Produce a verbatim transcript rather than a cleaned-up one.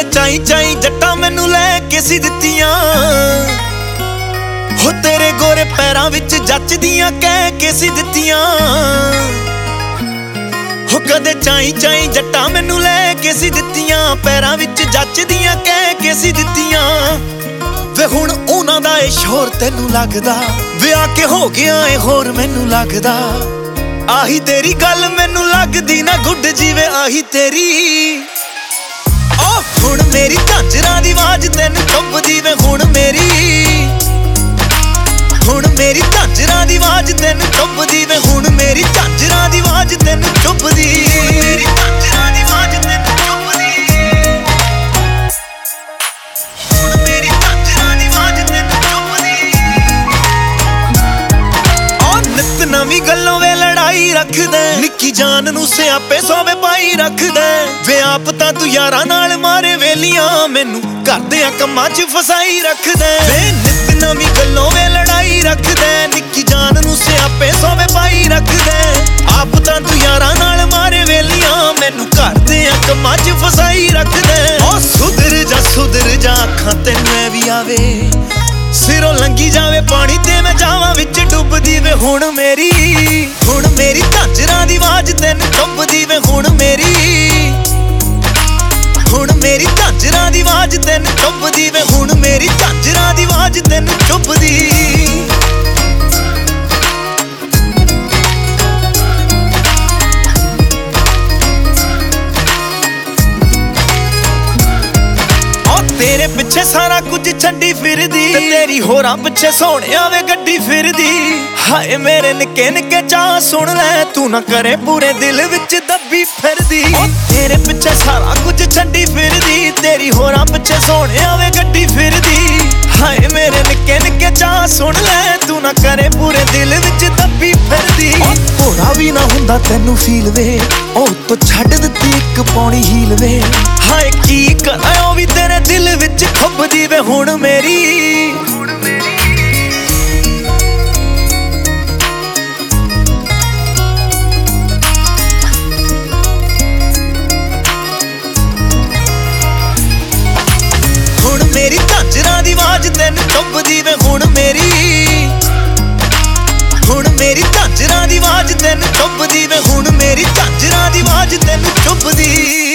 ਚਾਈ ਚਾਈ ਜੱਟਾਂ ਮੈਨੂੰ ਲੈ ਕੇ ਸੀ ਦਿੱਤੀਆਂ ਹੋ ਤੇਰੇ ਗੋਰੇ ਪੈਰਾਂ ਵਿੱਚ ਜੱਚਦੀਆਂ ਕਹਿ ਕੇ ਸੀ ਦਿੱਤੀਆਂ ਹੋ ਕਦੇ ਚਾਈ ਚਾਈ ਜੱਟਾਂ ਮੈਨੂੰ ਲੈ ਕੇ ਸੀ ਦਿੱਤੀਆਂ ਪੈਰਾਂ ਵਿੱਚ ਜੱਚਦੀਆਂ ਕਹਿ ਕੇ ਸੀ ਦਿੱਤੀਆਂ ਵੇ ਹੁਣ ਉਹਨਾਂ ਦਾ ਏ ਸ਼ੋਰ ਤੈਨੂੰ ਲੱਗਦਾ ਵਿਆਹ ਕੇ ਹੋ ਗਿਆ ਏ ਹੋਰ ਮੈਨੂੰ ਲੱਗਦਾ ਆਹੀ ਤੇਰੀ ਗੱਲ ਮੈਨੂੰ ਲੱਗਦੀ ਨਾ ਗੁੱਡ ਜੀਵੇ ਆਹੀ ਤੇਰੀ ਓ ਹੁਣ ਮੇਰੀ ਝਾਂਜਰਾਂ ਦੀ ਆਵਾਜ਼ ਤੈਨੂੰ ਚੁੱਭਦੀ ਵੇ ਹੁਣ ਮੇਰੀ ਹੁਣ ਮੇਰੀ ਝਾਂਜਰਾਂ ਦੀ ਆਵਾਜ਼ ਤੈਨੂੰ ਚੁੱਭਦੀ ਵੇ ਹੁਣ ਮੇਰੀ ਝਾਂਜਰਾਂ ਦੀ ਆਵਾਜ਼ ਤੈਨੂੰ ਚੁੱਭਦੀ ਮੇਰੀ ਝਾਂਜਰਾਂ ਦੀ ਆਵਾਜ਼ ਤੈਨੂੰ ਚੁੱਭਦੀ ਹੁਣ ਮੇਰੀ ਝਾਂਜਰਾਂ ਦੀ ਆਵਾਜ਼ ਤੈਨੂੰ ਚੁੱਭਦੀ ਓ ਨਿੱਤ ਨਵੀਂ ਗੱਲੋਂ ਵੇ ਲੜਾਈ ਰੱਖਦਾ ਨਿੱਕੀ ਜਾਨ ਨੂੰ ਸਿਆਪੇ ਸੋਵੇ ਪਾਈ ਰੱਖਦਾ ਵੇ ਆਪ ਤਾਂ ਤੂੰ ਯਾਰਾਂ ਨਾਲ ਮਾਰੇ ਵੇਲੀਆਂ ਮੈਨੂੰ ਕਰਦਿਆਂ ਕੰਮਾਂ 'ਚ ਫਸਾਈ ਰੱਖਦਾ ਵੇ ਨਿੱਤ ਨਵੀਂ ਗੱਲੋਂ ਵੇ ਲੜਾਈ ਰੱਖਦਾ ਨਿੱਕੀ ਜਾਨ ਨੂੰ ਸਿਆਪੇ ਸੋਵੇ ਪਾਈ ਰੱਖਦਾ ਆਪ ਤਾਂ ਤੂੰ ਯਾਰਾਂ ਨਾਲ ਮਾਰੇ ਵੇਲੀਆਂ ਮੈਨੂੰ ਕਰਦਿਆਂ ਕੰਮਾਂ 'ਚ ਫਸਾਈ ਰੱਖਦਾ ਓ ਸੁਧਰ ਜਾ ਸੁਧਰ ਜਾ ਅੱਖਾਂ ਤੈਨੂੰ ਐ ਵੀ ਆਵੇ ਸਿਰੋਂ ਲੰਗੀ ਜਾਵੇ ਪਾਣੀ ਤੇ ਮੈਂ ਜਾਵਾਂ ਵਿੱਚ ਡੁੱਬਦੀ ਵੇ ਹੁਣ ਮੇਰੀ ਹੁਣ ਮੇਰੀ ਝਾਂਜਰਾਂ ਦੀ ਆਵਾਜ਼ ਤੈਨੂੰ ਚੁੱਭਦੀ ਵੇ ਹੁਣ ਮੇਰੀ ਹੁਣ ਮੇਰੀ ਝਾਂਜਰਾਂ ਦੀ ਆਵਾਜ਼ ਤੈਨੂੰ ਚੁੱਭਦੀ ਵੇ ਹੁਣ ਮੇਰੀ ਝਾਂਜਰਾਂ ਦੀ ਆਵਾਜ਼ ਤੈਨੂੰ ਚੁੱਭਦੀ ਤੇਰੇ ਪਿੱਛੇ ਸਾਰਾ ਕੁਝ ਛੱਡੀ ਫਿਰਦੀ ਤੇ ਤੇਰੀ ਹੋਰਾਂ ਪਿੱਛੇ ਸੋਹਣਿਆ ਵੇ ਗੱਡੀ ਫਿਰਦੀ ਹਾਏ ਮੇਰੇ ਨਿੱਕੇ ਨਿੱਕੇ ਚਾਹ ਸੁਣ ਲੈ ਤੂੰ ਨਾ ਕਰੇ ਪੂਰੇ ਦਿਲ ਵਿੱਚ ਦੱਬੀ ਫਿਰਦੀ ਓ ਤੇਰੇ ਪਿੱਛੇ ਸਾਰਾ ਕੁਝ ਛੱਡੀ ਫਿਰਦੀ ਤੇਰੀ ਹੋਰਾਂ ਪਿੱਛੇ ਸੋਹਣਿਆ ਵੇ ਗੱਡੀ ਫਿਰਦੀ ਹਾਏ ਮੇਰੇ ਨਿੱਕੇ ਨਿੱਕੇ ਚਾਹ ਸੁਣ ਲੈ ਤੂੰ ਨਾ ਕਰੇ ਪੂਰੇ ਦਿਲ ਵਿੱਚ ਦੱਬੀ ਫਿਰਦੀ ਭੋਰਾ ਵੀ ਨਾ ਹੁੰਦਾ ਤੈਨੂੰ ਫੀਲ ਵੇ ਉਹ ਤੋਂ ਛੱਡ ਦਿੱਤੀ ਇੱਕ ਪੌਣੀ ਹੀਲ ਵੇ ਹਾਏ ਕੀ ਕਰਾਂ ਉਹ ਵੀ ਤੇਰੇ ਦਿਲ ਵਿੱਚ ਖੁੱਭਦੀ ਵੇ ਹੁਣ ਮੇਰੀ ਹੁਣ ਮੇਰੀ ਝਾਂਜਰਾਂ ਦੀ ਆਵਾਜ਼ ਤੈਨੂੰ ਚੁੱਭਦੀ ਵੇ ਹੁਣ ਮੇਰੀ ਹੁਣ ਮੇਰੀ ਝਾਂਜਰਾਂ ਦੀ ਆਵਾਜ਼ ਤੈਨੂੰ ਚੁੱਭਦੀ ਵੇ ਹੁਣ ਮੇਰੀ ਝਾਂਜਰਾਂ ਦੀ ਆਵਾਜ਼ ਤੈਨੂੰ ਚੁੱਭਦੀ